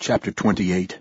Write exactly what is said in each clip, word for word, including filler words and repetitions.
Chapter twenty-eight.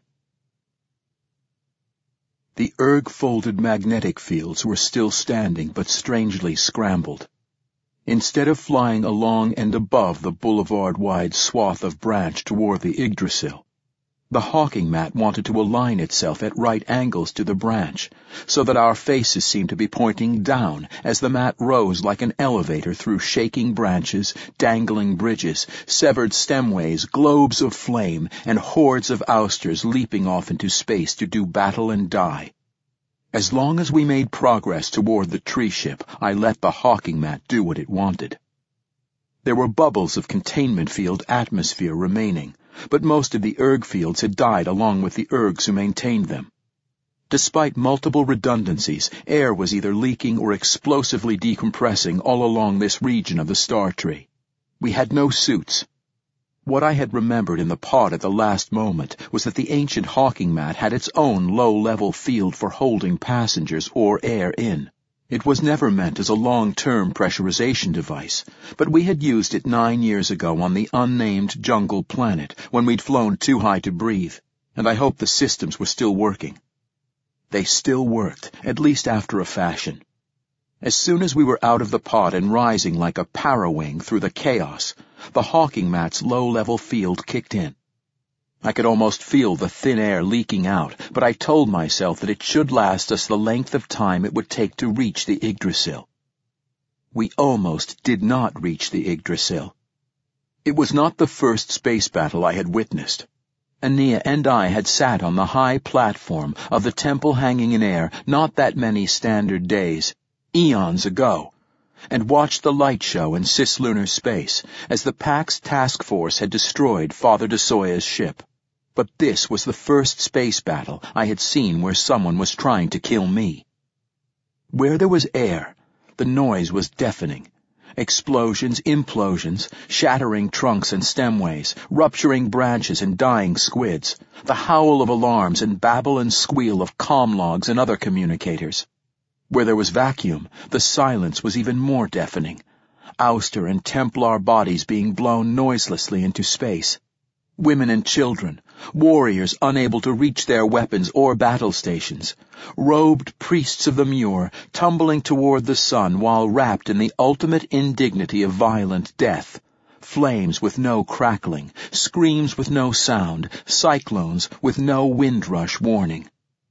The erg-folded magnetic fields were still standing but strangely scrambled. Instead of flying along and above the boulevard-wide swath of branch toward the Yggdrasil, the hawking mat wanted to align itself at right angles to the branch, so that our faces seemed to be pointing down as the mat rose like an elevator through shaking branches, dangling bridges, severed stemways, globes of flame, and hordes of ousters leaping off into space to do battle and die. As long as we made progress toward the tree ship, I let the hawking mat do what it wanted. There were bubbles of containment field atmosphere remaining, but most of the erg fields had died along with the ergs who maintained them. Despite multiple redundancies, air was either leaking or explosively decompressing all along this region of the star tree. We had no suits. What I had remembered in the pod at the last moment was that the ancient hawking mat had its own low-level field for holding passengers or air in. It was never meant as a long-term pressurization device, but we had used it nine years ago on the unnamed jungle planet when we'd flown too high to breathe, and I hoped the systems were still working. They still worked, at least after a fashion. As soon as we were out of the pod and rising like a parawing through the chaos, the hawking mat's low-level field kicked in. I could almost feel the thin air leaking out, but I told myself that it should last us the length of time it would take to reach the Yggdrasil. We almost did not reach the Yggdrasil. It was not the first space battle I had witnessed. Aeneas and I had sat on the high platform of the temple hanging in air not that many standard days, eons ago, and watched the light show in cislunar space as the Pax task force had destroyed Father Desoya's ship. But this was the first space battle I had seen where someone was trying to kill me. Where there was air, the noise was deafening. Explosions, implosions, shattering trunks and stemways, rupturing branches and dying squids, the howl of alarms and babble and squeal of comm logs and other communicators. Where there was vacuum, the silence was even more deafening. Ouster and Templar bodies being blown noiselessly into space. Women and children, warriors unable to reach their weapons or battle stations, robed priests of the Muir tumbling toward the sun while wrapped in the ultimate indignity of violent death, flames with no crackling, screams with no sound, cyclones with no windrush warning.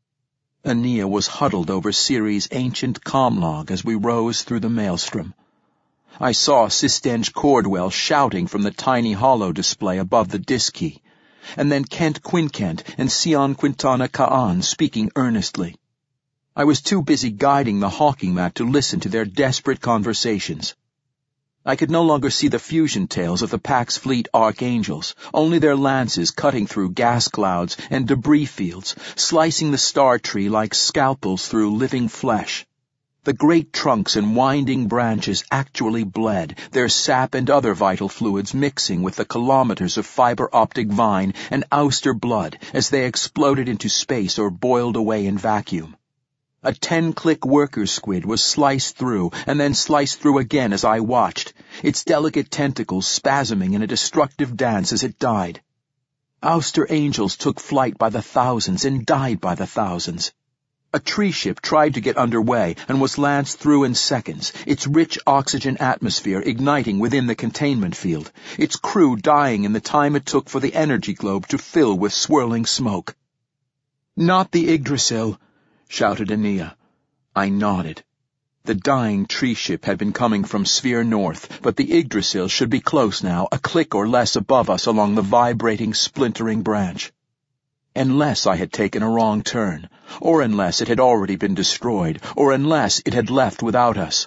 Aeneas was huddled over Ceres' ancient comlog as we rose through the maelstrom. I saw Sistenge Cordwell shouting from the tiny holo display above the disk key, and then Kent Quinkent and Sion Quintana Ka'an speaking earnestly. I was too busy guiding the hawking mat to listen to their desperate conversations. I could no longer see the fusion tails of the Pax Fleet Archangels, only their lances cutting through gas clouds and debris fields, slicing the star tree like scalpels through living flesh. The great trunks and winding branches actually bled, their sap and other vital fluids mixing with the kilometers of fiber-optic vine and ouster blood as they exploded into space or boiled away in vacuum. A ten-click worker squid was sliced through and then sliced through again as I watched, its delicate tentacles spasming in a destructive dance as it died. Ouster angels took flight by the thousands and died by the thousands. A tree ship tried to get underway and was lanced through in seconds, its rich oxygen atmosphere igniting within the containment field, its crew dying in the time it took for the energy globe to fill with swirling smoke. "Not the Yggdrasil," shouted Aeneas. I nodded. The dying tree ship had been coming from Sphere North, but the Yggdrasil should be close now, a click or less above us along the vibrating, splintering branch. Unless I had taken a wrong turn, or unless it had already been destroyed, or unless it had left without us.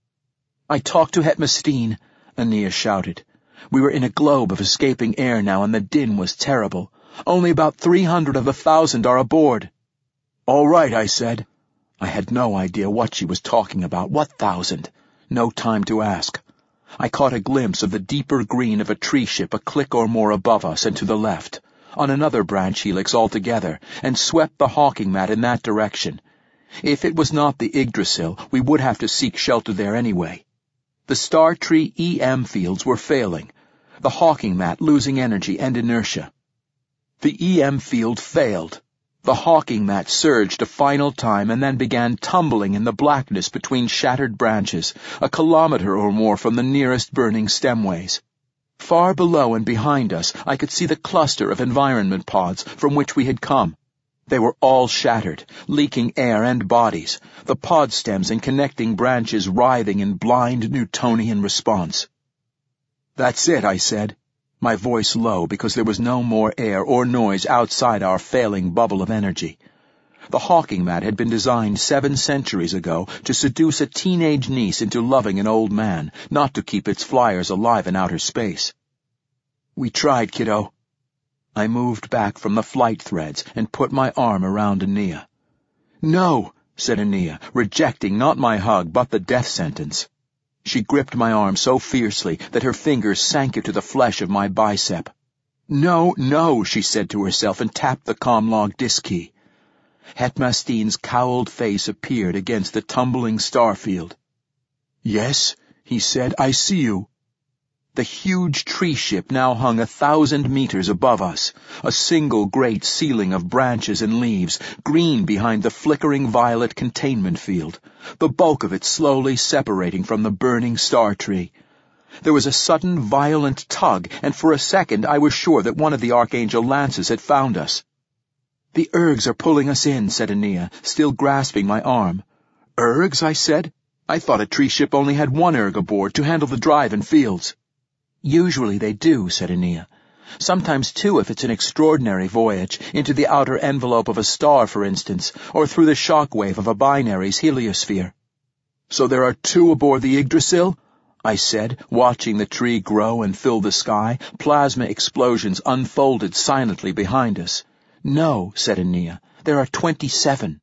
"I talked to Hetmestine," Aeneas shouted. We were in a globe of escaping air now, and the din was terrible. "Only about three hundred of a thousand are aboard." "All right," I said. I had no idea what she was talking about. What thousand? No time to ask. I caught a glimpse of the deeper green of a tree ship a click or more above us and to the left, on another branch helix altogether, and swept the hawking mat in that direction. If it was not the Yggdrasil, we would have to seek shelter there anyway. The star tree E M fields were failing, the hawking mat losing energy and inertia. The E M field failed. The hawking mat surged a final time and then began tumbling in the blackness between shattered branches, a kilometer or more from the nearest burning stemways. Far below and behind us, I could see the cluster of environment pods from which we had come. They were all shattered, leaking air and bodies, the pod stems and connecting branches writhing in blind Newtonian response. "That's it," I said, my voice low because there was no more air or noise outside our failing bubble of energy. The hawking mat had been designed seven centuries ago to seduce a teenage niece into loving an old man, not to keep its flyers alive in outer space. "We tried, kiddo." I moved back from the flight threads and put my arm around Ania. "No," said Ania, rejecting not my hug but the death sentence. She gripped my arm so fiercely that her fingers sank into the flesh of my bicep. "No, no," she said to herself and tapped the comlog disk key. Hetmasteen's cowled face appeared against the tumbling starfield. "Yes," he said, "I see you." The huge tree ship now hung a thousand meters above us, a single great ceiling of branches and leaves, green behind the flickering violet containment field, the bulk of it slowly separating from the burning star tree. There was a sudden violent tug, and for a second I was sure that one of the Archangel lances had found us. "The Ergs are pulling us in," said Ania, still grasping my arm. "Ergs?" I said. "I thought a tree ship only had one Erg aboard to handle the drive and fields." "Usually they do," said Ania. "Sometimes two if it's an extraordinary voyage, into the outer envelope of a star, for instance, or through the shock wave of a binary's heliosphere." "So there are two aboard the Yggdrasil?" I said, watching the tree grow and fill the sky. Plasma explosions unfolded silently behind us. "No," said Ania, "there are twenty-seven."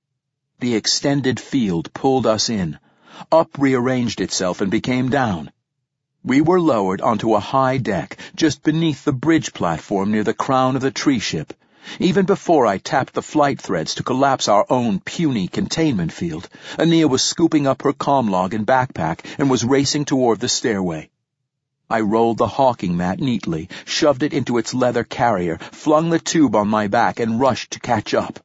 The extended field pulled us in. Up rearranged itself and became down. We were lowered onto a high deck, just beneath the bridge platform near the crown of the tree ship. Even before I tapped the flight threads to collapse our own puny containment field, Ania was scooping up her comlog and backpack and was racing toward the stairway. I rolled the hawking mat neatly, shoved it into its leather carrier, flung the tube on my back, and rushed to catch up.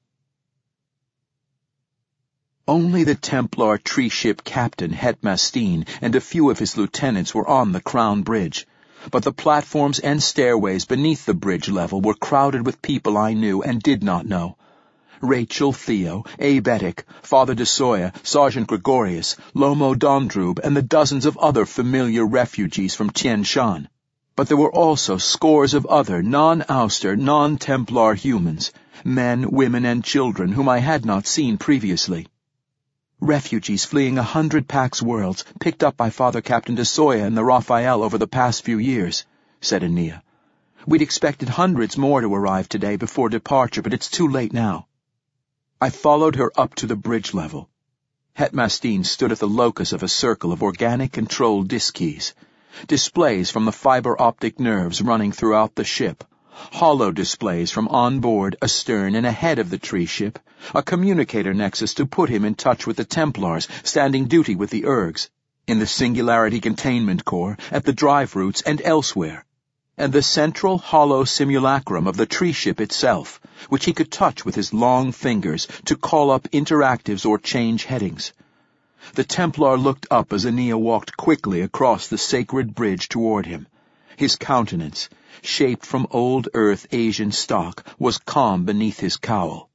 Only the Templar tree ship captain, Hetmasteen, and a few of his lieutenants were on the crown bridge, but the platforms and stairways beneath the bridge level were crowded with people I knew and did not know. Rachel, Theo, Abe Etic, Father de Soya, Sergeant Gregorius, Lomo Dondrub, and the dozens of other familiar refugees from Tien Shan. But there were also scores of other non-Ouster, non-Templar humans, men, women, and children whom I had not seen previously. Refugees fleeing a hundred Pax worlds, picked up by Father Captain de Soya and the Raphael over the past few years, said Ania. We'd expected hundreds more to arrive today before departure, but it's too late now. I followed her up to the bridge level. Hetmasteen stood at the locus of a circle of organic-controlled disk keys, displays from the fiber-optic nerves running throughout the ship, hollow displays from on-board, astern, and ahead of the tree ship, a communicator nexus to put him in touch with the Templars standing duty with the Ergs, in the Singularity Containment Core, at the drive routes, and elsewhere, and the central hollow simulacrum of the tree ship itself, which he could touch with his long fingers to call up interactives or change headings. The Templar looked up as Ania walked quickly across the sacred bridge toward him. His countenance, shaped from old Earth Asian stock, was calm beneath his cowl.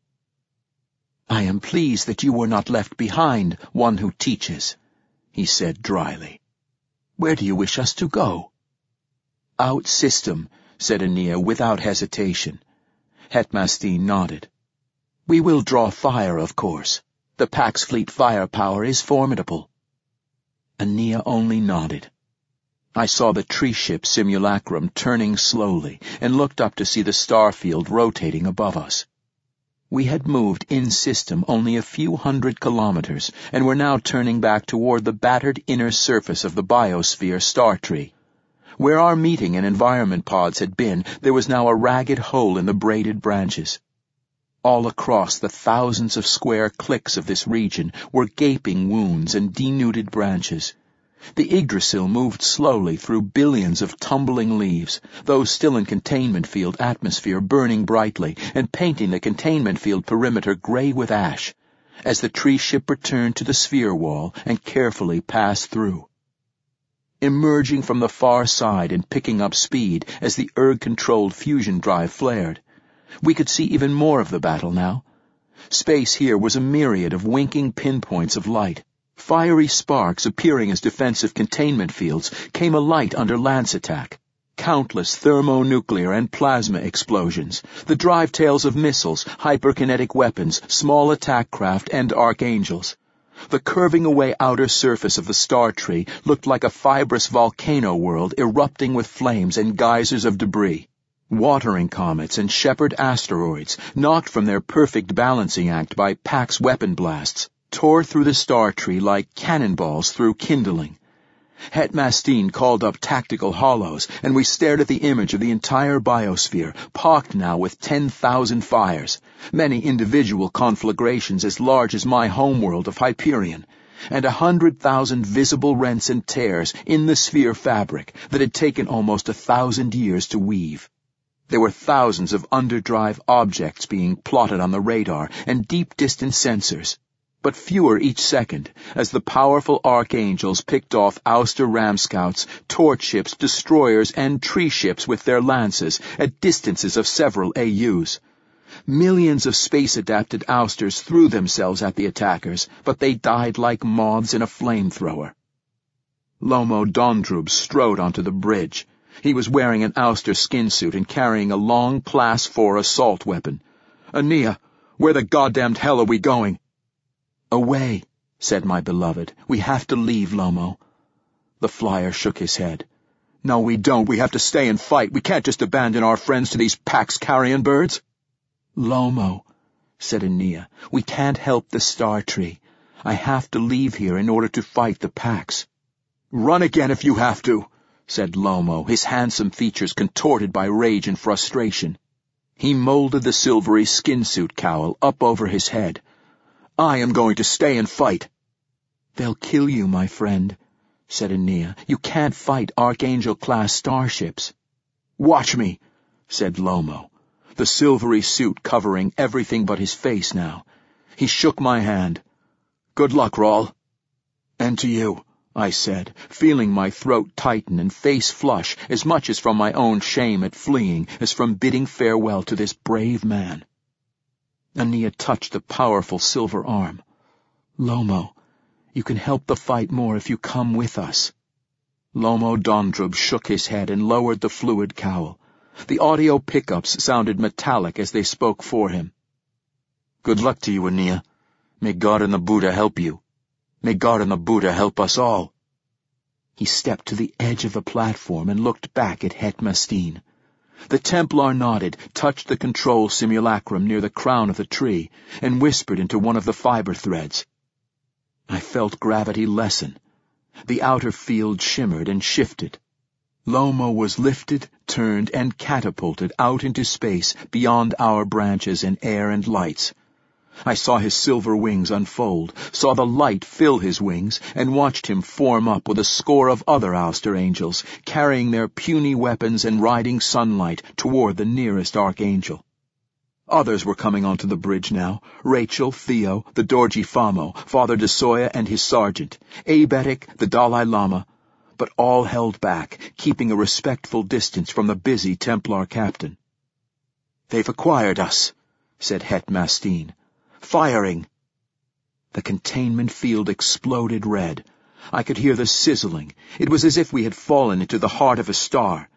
"I am pleased that you were not left behind, one who teaches," he said dryly. "Where do you wish us to go?" "Out system," said Ania without hesitation. Hetmasteen nodded. "We will draw fire, of course. The Pax Fleet firepower is formidable." Ania only nodded. I saw the tree ship simulacrum turning slowly and looked up to see the star field rotating above us. We had moved in-system only a few hundred kilometers and were now turning back toward the battered inner surface of the biosphere star tree. Where our meeting and environment pods had been, there was now a ragged hole in the braided branches. All across the thousands of square clicks of this region were gaping wounds and denuded branches. The Yggdrasil moved slowly through billions of tumbling leaves, those still in containment field atmosphere burning brightly and painting the containment field perimeter gray with ash, as the tree ship returned to the sphere wall and carefully passed through. Emerging from the far side and picking up speed as the erg-controlled fusion drive flared, we could see even more of the battle now. Space here was a myriad of winking pinpoints of light. Fiery sparks appearing as defensive containment fields came alight under lance attack. Countless thermonuclear and plasma explosions, the drive tails of missiles, hyperkinetic weapons, small attack craft, and archangels. The curving away outer surface of the star tree looked like a fibrous volcano world erupting with flames and geysers of debris. Watering comets and shepherd asteroids, knocked from their perfect balancing act by Pax weapon blasts, tore through the star tree like cannonballs through kindling. Hetmastine called up tactical hollows, and we stared at the image of the entire biosphere, pocked now with ten thousand fires, many individual conflagrations as large as my homeworld of Hyperion, and a hundred thousand visible rents and tears in the sphere fabric that had taken almost a thousand years to weave. There were thousands of underdrive objects being plotted on the radar and deep-distance sensors, but fewer each second, as the powerful archangels picked off ouster ram scouts, torch ships, destroyers, and tree ships with their lances at distances of several A Us. Millions of space-adapted ousters threw themselves at the attackers, but they died like moths in a flamethrower. Lomo Dondrub strode onto the bridge. He was wearing an ouster skin suit and carrying a long Class four assault weapon. "Aeneas, where the goddamned hell are we going?" "Away," said my beloved. "We have to leave, Lomo." The flyer shook his head. "No, we don't. We have to stay and fight. We can't just abandon our friends to these Pax carrion birds." "Lomo," said Aeneas, "we can't help the star tree. I have to leave here in order to fight the Pax." "Run again if you have to," said Lomo, his handsome features contorted by rage and frustration. He molded the silvery skin suit cowl up over his head. "I am going to stay and fight." "They'll kill you, my friend," said Aeneas. "You can't fight Archangel-class starships." "Watch me," said Lomo, the silvery suit covering everything but his face now. He shook my hand. "Good luck, Rawl." "And to you," I said, feeling my throat tighten and face flush as much as from my own shame at fleeing as from bidding farewell to this brave man. Aeneas touched the powerful silver arm. "Lomo, you can help the fight more if you come with us." Lomo Dondrub shook his head and lowered the fluid cowl. The audio pickups sounded metallic as they spoke for him. "Good luck to you, Aeneas. May God and the Buddha help you. May God and the Buddha help us all." He stepped to the edge of the platform and looked back at Hetmastine. The Templar nodded, touched the control simulacrum near the crown of the tree, and whispered into one of the fiber threads. I felt gravity lessen. The outer field shimmered and shifted. Lomo was lifted, turned, and catapulted out into space beyond our branches and air and lights. I saw his silver wings unfold, saw the light fill his wings, and watched him form up with a score of other ouster angels, carrying their puny weapons and riding sunlight toward the nearest archangel. Others were coming onto the bridge now, Rachel, Theo, the Dorji Famo, Father Desoya and his sergeant, Abetic, the Dalai Lama, but all held back, keeping a respectful distance from the busy Templar captain. "They've acquired us," said Hetmastine. "Firing!" The containment field exploded red. I could hear the sizzling. It was as if we had fallen into the heart of a star.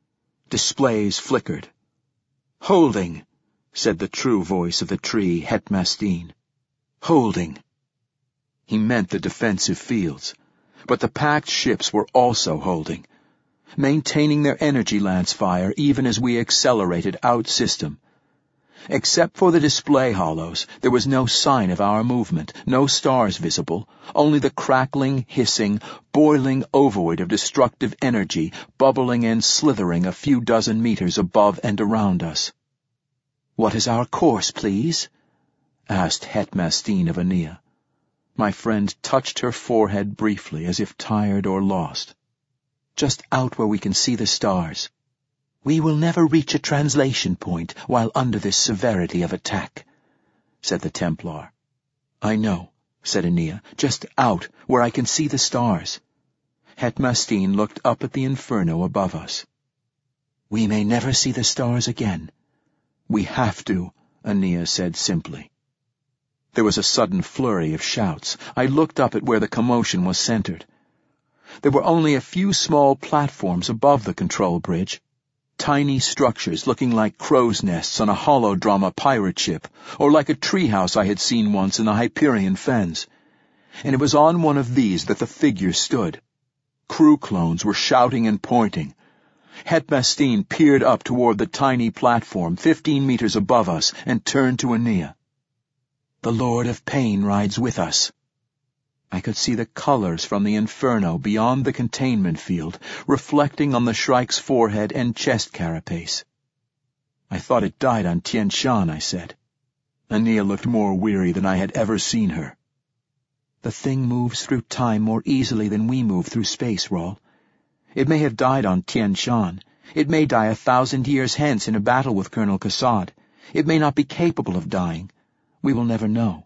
Displays flickered. "Holding," said the true voice of the tree, Hetmastine. "Holding." He meant the defensive fields, but the packed ships were also holding, maintaining their energy lance fire even as we accelerated out-system. Except for the display hollows, there was no sign of our movement, no stars visible, only the crackling, hissing, boiling ovoid of destructive energy bubbling and slithering a few dozen meters above and around us. "What is our course, please?" asked Hetmastine of Aeneas. My friend touched her forehead briefly, as if tired or lost. "Just out where we can see the stars. We will never reach a translation point while under this severity of attack," said the Templar. "I know," said Aeneas. "Just out where I can see the stars." Hetmastine looked up at the inferno above us. "We may never see the stars again." "We have to," Aeneas said simply. There was a sudden flurry of shouts. I looked up at where the commotion was centered. There were only a few small platforms above the control bridge, tiny structures looking like crow's nests on a holodrama pirate ship, or like a treehouse I had seen once in the Hyperion Fens. And it was on one of these that the figure stood. Crew clones were shouting and pointing. Hetmastine peered up toward the tiny platform fifteen meters above us and turned to Aeneas. "The Lord of Pain rides with us." I could see the colors from the inferno beyond the containment field, reflecting on the Shrike's forehead and chest carapace. "I thought it died on Tien Shan," I said. Aeneas looked more weary than I had ever seen her. "The thing moves through time more easily than we move through space, Rawl. It may have died on Tien Shan. It may die a thousand years hence in a battle with Colonel Kassad. It may not be capable of dying. We will never know."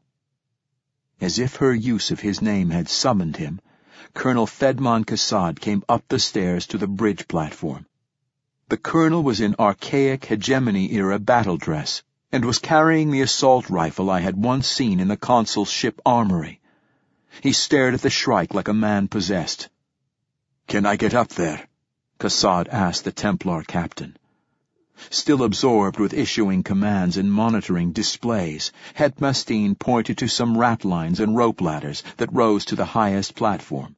As if her use of his name had summoned him, Colonel Fedman Kassad came up the stairs to the bridge platform. The colonel was in archaic hegemony-era battle dress, and was carrying the assault rifle I had once seen in the consul's ship armory. He stared at the Shrike like a man possessed. "Can I get up there?" Kassad asked the Templar captain. Still absorbed with issuing commands and monitoring displays, Hetmastine pointed to some ratlines and rope ladders that rose to the highest platform.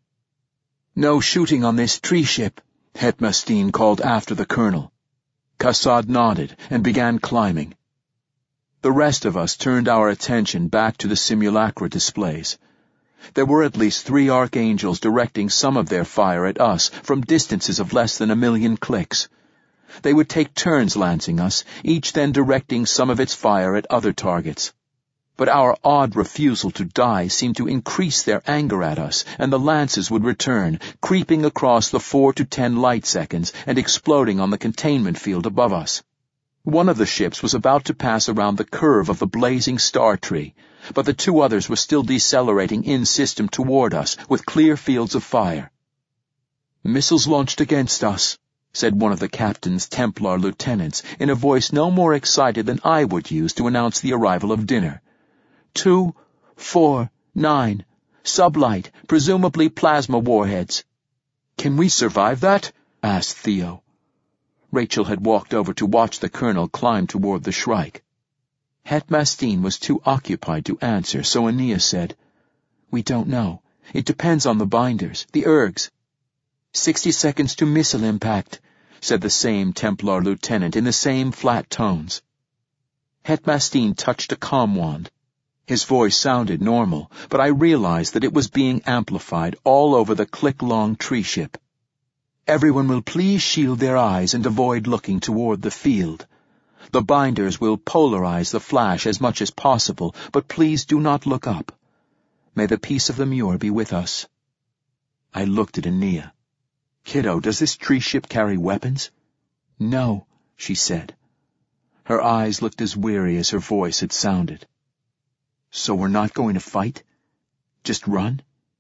"No shooting on this tree ship," Hetmastine called after the colonel. Kassad nodded and began climbing. The rest of us turned our attention back to the simulacra displays. There were at least three archangels directing some of their fire at us from distances of less than a million clicks. They would take turns lancing us, each then directing some of its fire at other targets. But our odd refusal to die seemed to increase their anger at us, and the lances would return, creeping across the four to ten light seconds and exploding on the containment field above us. One of the ships was about to pass around the curve of the blazing star tree, but the two others were still decelerating in-system toward us with clear fields of fire. "Missiles launched against us," said one of the captain's Templar lieutenants in a voice no more excited than I would use to announce the arrival of dinner. Two, four, nine. Sublight, presumably plasma warheads." "Can we survive that?" asked Theo. Rachel had walked over to watch the colonel climb toward the Shrike. Hetmastine was too occupied to answer, so Aeneas said, "We don't know. It depends on the binders, the ergs." Sixty seconds to missile impact," said the same Templar lieutenant in the same flat tones. Hetmastine touched a comm wand. His voice sounded normal, but I realized that it was being amplified all over the click-long tree ship. "Everyone will please shield their eyes and avoid looking toward the field. The binders will polarize the flash as much as possible, but please do not look up. May the peace of the Muir be with us." I looked at Aeneas. "Kiddo, does this tree ship carry weapons?" "No," she said. Her eyes looked as weary as her voice had sounded. "So we're not going to fight? Just run?"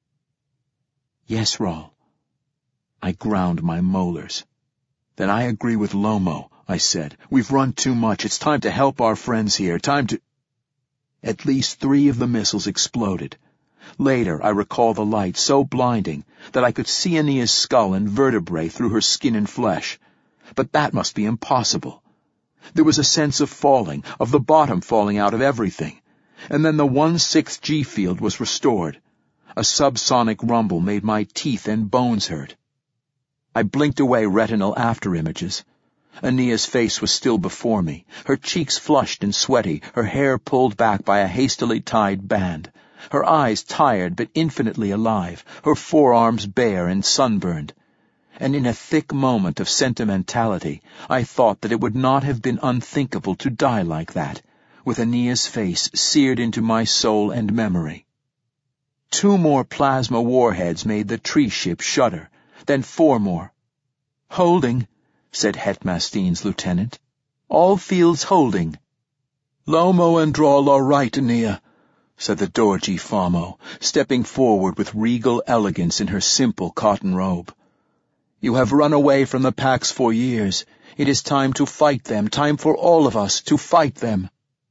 "Yes, Rawl." I ground my molars. "Then I agree with Lomo," I said. "We've run too much. It's time to help our friends here. Time to—" At least three of the missiles exploded. Later, I recall the light so blinding that I could see Aeneas' skull and vertebrae through her skin and flesh. But that must be impossible. There was a sense of falling, of the bottom falling out of everything. And then the one-sixth G field was restored. A subsonic rumble made my teeth and bones hurt. I blinked away retinal afterimages. Aeneas' face was still before me, her cheeks flushed and sweaty, her hair pulled back by a hastily tied band, her eyes tired but infinitely alive, her forearms bare and sunburned. And in a thick moment of sentimentality, I thought that it would not have been unthinkable to die like that, with Aeneas' face seared into my soul and memory. Two more plasma warheads made the tree ship shudder, then four more. "Holding," said Hetmastine's lieutenant. "All fields holding." "Lomo and Drawl are right, Aeneas," said the Dorji Famo, stepping forward with regal elegance in her simple cotton robe. "You have run away from the packs for years. It is time to fight them, time for all of us to fight them."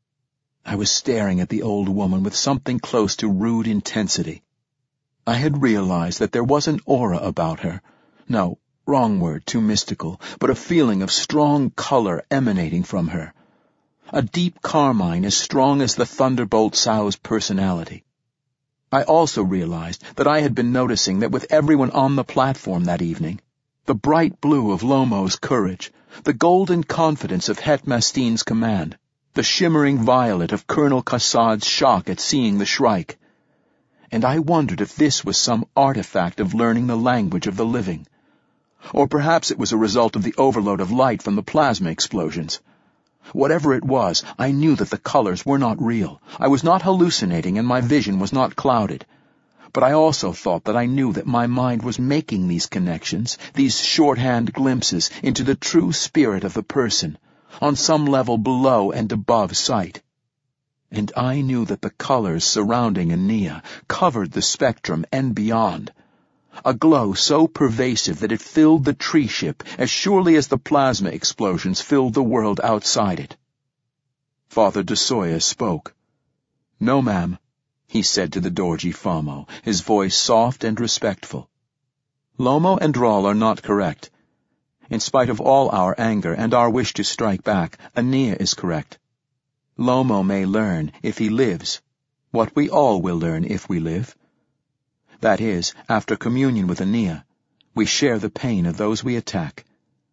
I was staring at the old woman with something close to rude intensity. I had realized that there was an aura about her. No, wrong word, too mystical, but a feeling of strong color emanating from her. A deep carmine as strong as the Thunderbolt Sow's personality. I also realized that I had been noticing that with everyone on the platform that evening, the bright blue of Lomo's courage, the golden confidence of Hetmastine's command, the shimmering violet of Colonel Kassad's shock at seeing the Shrike. And I wondered if this was some artifact of learning the language of the living. Or perhaps it was a result of the overload of light from the plasma explosions. Whatever it was, I knew that the colors were not real. I was not hallucinating and my vision was not clouded. But I also thought that I knew that my mind was making these connections, these shorthand glimpses into the true spirit of the person, on some level below and above sight. And I knew that the colors surrounding Aeneas covered the spectrum and beyond, a glow so pervasive that it filled the tree ship as surely as the plasma explosions filled the world outside it. Father de Soya spoke. "No, ma'am," he said to the Dorji Famo, his voice soft and respectful. "Lomo and Drawl are not correct. In spite of all our anger and our wish to strike back, Aeneas is correct. Lomo may learn, if he lives, what we all will learn if we live. That is, after communion with Aeneas, we share the pain of those we attack.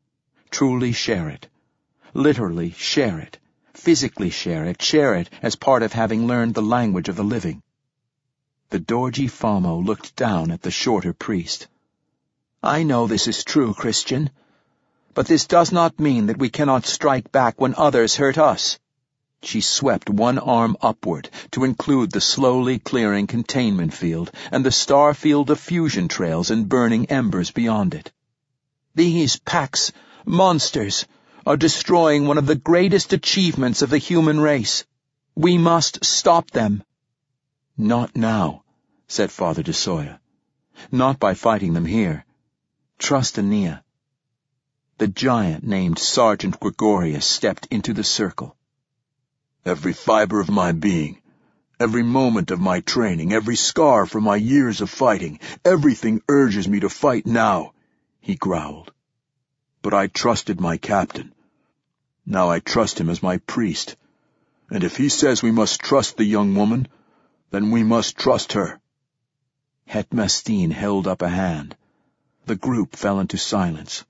Truly share it. Literally share it. Physically share it. Share it as part of having learned the language of the living." The Dorji Famo looked down at the shorter priest. "I know this is true, Christian. But this does not mean that we cannot strike back when others hurt us." She swept one arm upward to include the slowly clearing containment field and the star field of fusion trails and burning embers beyond it. "These packs, monsters, are destroying one of the greatest achievements of the human race. We must stop them." "Not now," said Father de Soya. "Not by fighting them here. Trust Aeneas." The giant named Sergeant Gregorius stepped into the circle. "Every fiber of my being, every moment of my training, every scar from my years of fighting, everything urges me to fight now," he growled. "But I trusted my captain. Now I trust him as my priest. And if he says we must trust the young woman, then we must trust her." Hetmastine held up a hand. The group fell into silence.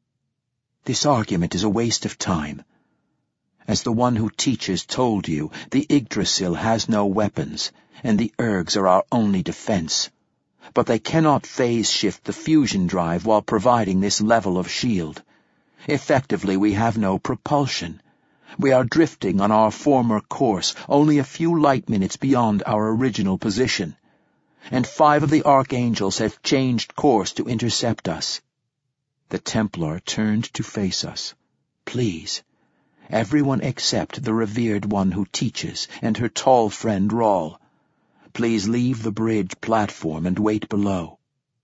"This argument is a waste of time. As the one who teaches told you, the Yggdrasil has no weapons, and the ergs are our only defense. But they cannot phase-shift the fusion drive while providing this level of shield. Effectively, we have no propulsion. We are drifting on our former course, only a few light minutes beyond our original position. And five of the archangels have changed course to intercept us." The Templar turned to face us. "Please, everyone except the revered one who teaches and her tall friend Rawl. Please leave the bridge platform and wait below."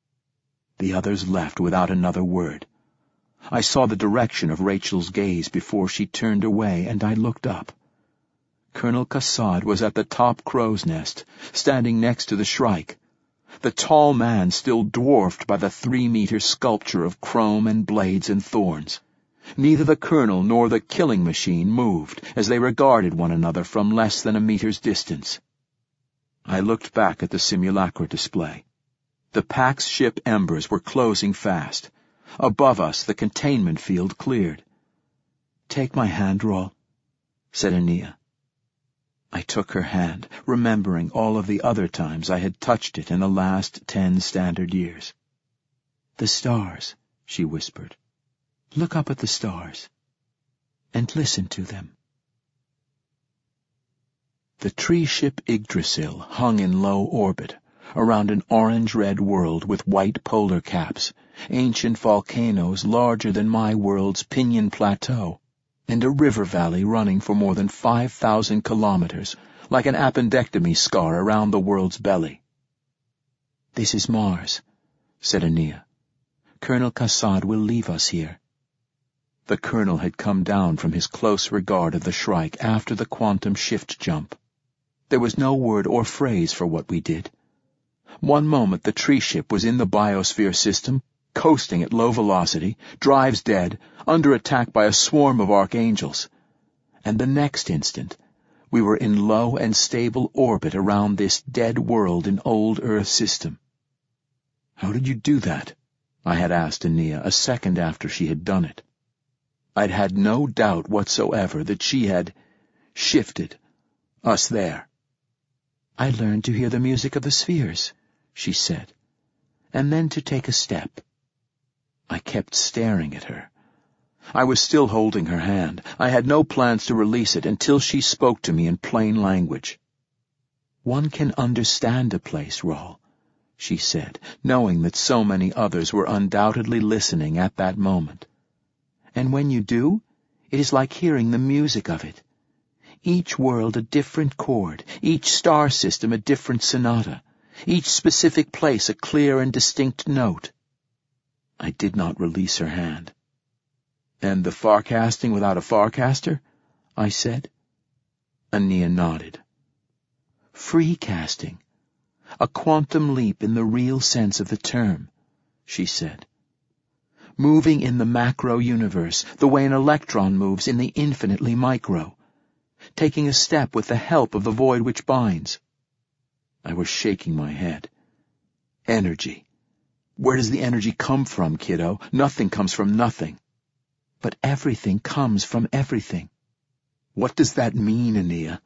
The others left without another word. I saw the direction of Rachel's gaze before she turned away, and I looked up. Colonel Kassad was at the top crow's nest, standing next to the Shrike, the tall man still dwarfed by the three-meter sculpture of chrome and blades and thorns. Neither the colonel nor the killing machine moved as they regarded one another from less than a meter's distance. I looked back at the simulacra display. The Pax ship embers were closing fast. Above us, the containment field cleared. "Take my hand, Rawl," said Aeneas. I took her hand, remembering all of the other times I had touched it in the last ten standard years. "The stars," she whispered. "Look up at the stars, and listen to them." The tree ship Yggdrasil hung in low orbit, around an orange-red world with white polar caps, ancient volcanoes larger than my world's Pinyon Plateau, and a river valley running for more than five thousand kilometers, like an appendectomy scar around the world's belly. "This is Mars," said Ania. "Colonel Kassad will leave us here." The colonel had come down from his close regard of the Shrike after the quantum shift jump. There was no word or phrase for what we did. One moment the tree ship was in the biosphere system, coasting at low velocity, drives dead, under attack by a swarm of archangels. And the next instant, we were in low and stable orbit around this dead world in old Earth system. "How did you do that?" I had asked Ania a second after she had done it. I'd had no doubt whatsoever that she had shifted us there. "I learned to hear the music of the spheres," she said, "and then to take a step." I kept staring at her. I was still holding her hand. I had no plans to release it until she spoke to me in plain language. "One can understand a place, Rawl," she said, knowing that so many others were undoubtedly listening at that moment. "And when you do, it is like hearing the music of it. Each world a different chord, each star system a different sonata, each specific place a clear and distinct note." I did not release her hand. "And the farcasting without a farcaster?" I said. Ania nodded. "Free casting. A quantum leap in the real sense of the term," she said. "Moving in the macro-universe, the way an electron moves in the infinitely micro. Taking a step with the help of the void which binds." I was shaking my head. "Energy. Where does the energy come from, kiddo? Nothing comes from nothing." "But everything comes from everything." "What does that mean, Ania?"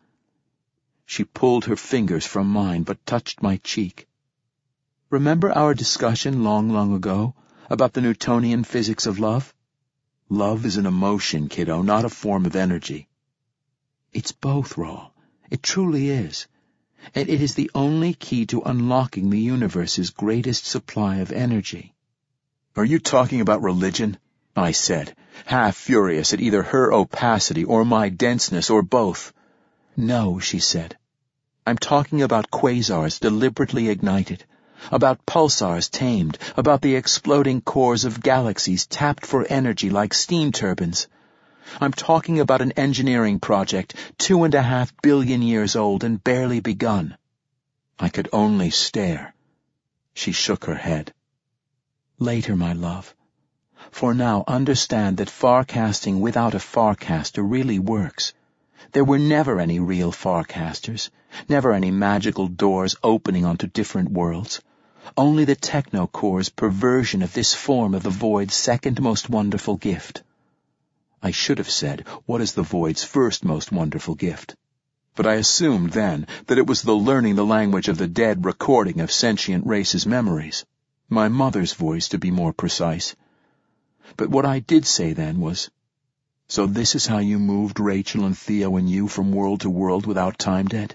She pulled her fingers from mine, but touched my cheek. "Remember our discussion long, long ago about the Newtonian physics of love? Love is an emotion, kiddo, not a form of energy." "It's both, Rawl. It truly is. And it is the only key to unlocking the universe's greatest supply of energy." "Are you talking about religion?" I said, half furious at either her opacity or my denseness or both. "No," she said. "I'm talking about quasars deliberately ignited, about pulsars tamed, about the exploding cores of galaxies tapped for energy like steam turbines. I'm talking about an engineering project two and a half billion years old and barely begun." I could only stare. She shook her head. "Later, my love. For now, understand that farcasting without a farcaster really works. There were never any real farcasters, never any magical doors opening onto different worlds. Only the technocore's perversion of this form of the void's second most wonderful gift. I should have said, what is the void's first most wonderful gift? But I assumed then that it was the learning the language of the dead recording of sentient races' memories. My mother's voice, to be more precise. But what I did say then was, "So this is how you moved Rachel and Theo and you from world to world without time debt?"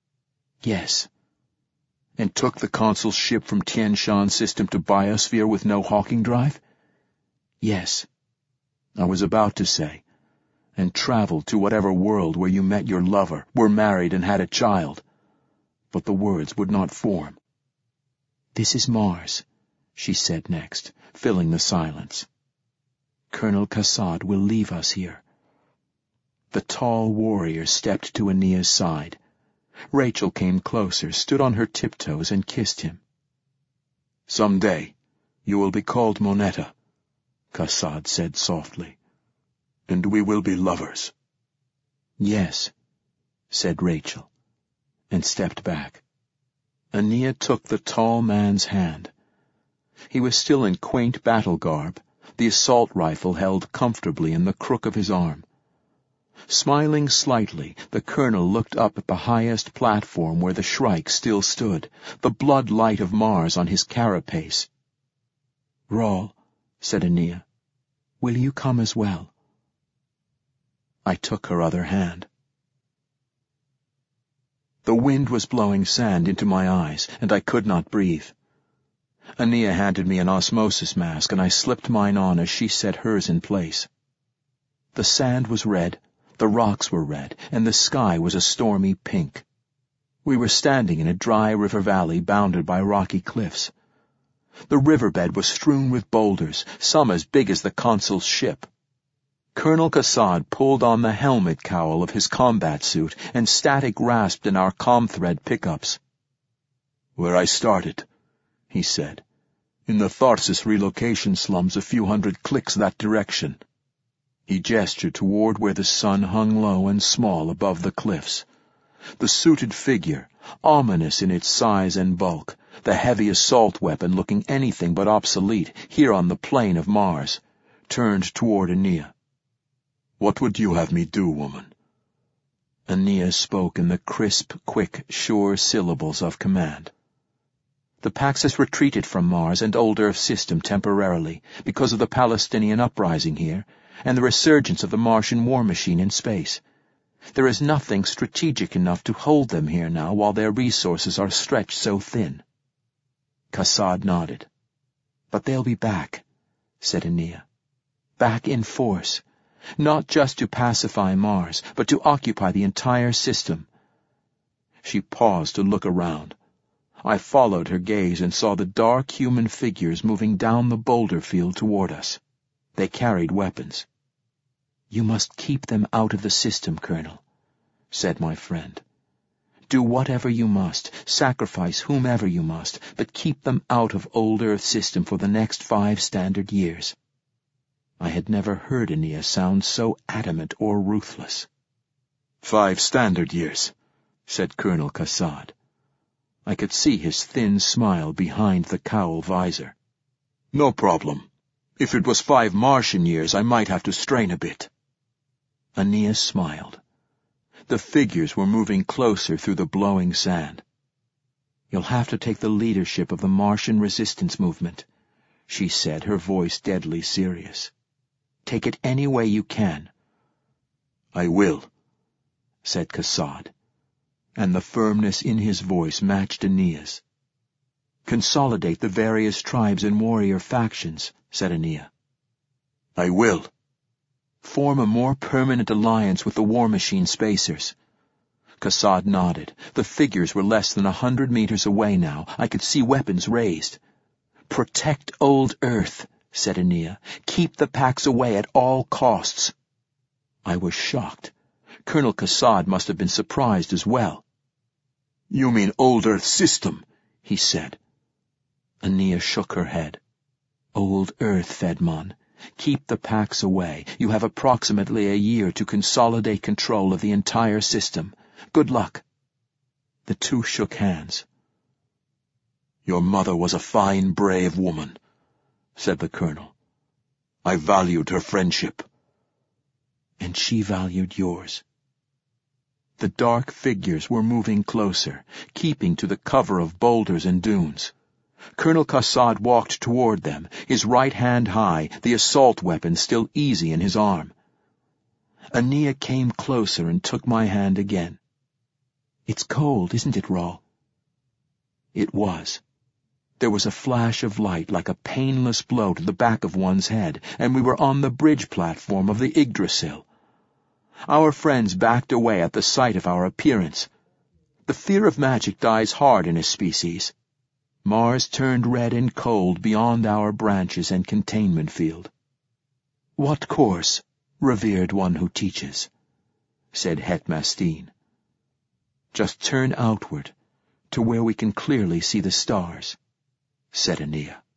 "Yes." "And took the consul's ship from Tien Shan system to Biosphere with no Hawking drive?" "Yes." I was about to say, "and traveled to whatever world where you met your lover, were married and had a child," but the words would not form. "This is Mars," she said next, filling the silence. "Colonel Kassad will leave us here." The tall warrior stepped to Ania's side. Rachel came closer, stood on her tiptoes, and kissed him. "Some day you will be called Moneta," Kassad said softly, "and we will be lovers." "Yes," said Rachel, and stepped back. Ania took the tall man's hand. He was still in quaint battle garb, the assault rifle held comfortably in the crook of his arm. Smiling slightly, the colonel looked up at the highest platform where the Shrike still stood, the blood light of Mars on his carapace. "Rawl," said Ania, "will you come as well?" I took her other hand. The wind was blowing sand into my eyes, and I could not breathe. Ania handed me an osmosis mask, and I slipped mine on as she set hers in place. The sand was red, the rocks were red, and the sky was a stormy pink. We were standing in a dry river valley bounded by rocky cliffs. The riverbed was strewn with boulders, some as big as the consul's ship. Colonel Kassad pulled on the helmet cowl of his combat suit, and static rasped in our com-thread pickups. "Where I started," he said. "In the Tharsis relocation slums a few hundred clicks that direction." He gestured toward where the sun hung low and small above the cliffs. The suited figure, ominous in its size and bulk, the heavy assault weapon looking anything but obsolete here on the plain of Mars, turned toward Ania. "What would you have me do, woman?" Ania spoke in the crisp, quick, sure syllables of command. "The Pax has retreated from Mars and Old Earth system temporarily because of the Palestinian uprising here and the resurgence of the Martian war machine in space. There is nothing strategic enough to hold them here now while their resources are stretched so thin." Kassad nodded. "But they'll be back," said Ania. "Back in force. Not just to pacify Mars, but to occupy the entire system." She paused to look around. I followed her gaze and saw the dark human figures moving down the boulder field toward us. They carried weapons. "You must keep them out of the system, Colonel," said my friend. "Do whatever you must, sacrifice whomever you must, but keep them out of Old Earth system for the next five standard years." I had never heard Ania sound so adamant or ruthless. "Five standard years," said Colonel Kassad. I could see his thin smile behind the cowl visor. "No problem. If it was five Martian years, I might have to strain a bit." Ania smiled. The figures were moving closer through the blowing sand. "You'll have to take the leadership of the Martian resistance movement," she said, her voice deadly serious. "Take it any way you can." "I will," said Kassad, and the firmness in his voice matched Ania's. "Consolidate the various tribes and warrior factions," said Ania. "I will." "Form a more permanent alliance with the War Machine spacers." Kassad nodded. The figures were less than a hundred meters away now. I could see weapons raised. "Protect Old Earth," said Ania. "Keep the Pax away at all costs." I was shocked. Colonel Kassad must have been surprised as well. "You mean Old Earth system," he said. Ania shook her head. "Old Earth, Fedmon. Keep the Pax away. You have approximately a year to consolidate control of the entire system. Good luck." The two shook hands. "Your mother was a fine, brave woman," said the colonel. "I valued her friendship." "And she valued yours." The dark figures were moving closer, keeping to the cover of boulders and dunes. Colonel Kassad walked toward them, his right hand high, the assault weapon still easy in his arm. Ania came closer and took my hand again. "It's cold, isn't it, Rawl?" It was. There was a flash of light like a painless blow to the back of one's head, and we were on the bridge platform of the Yggdrasil. Our friends backed away at the sight of our appearance. The fear of magic dies hard in a species. Mars turned red and cold beyond our branches and containment field. "What course, revered one who teaches?" said Het Mastine. "Just turn outward, to where we can clearly see the stars," said Ania.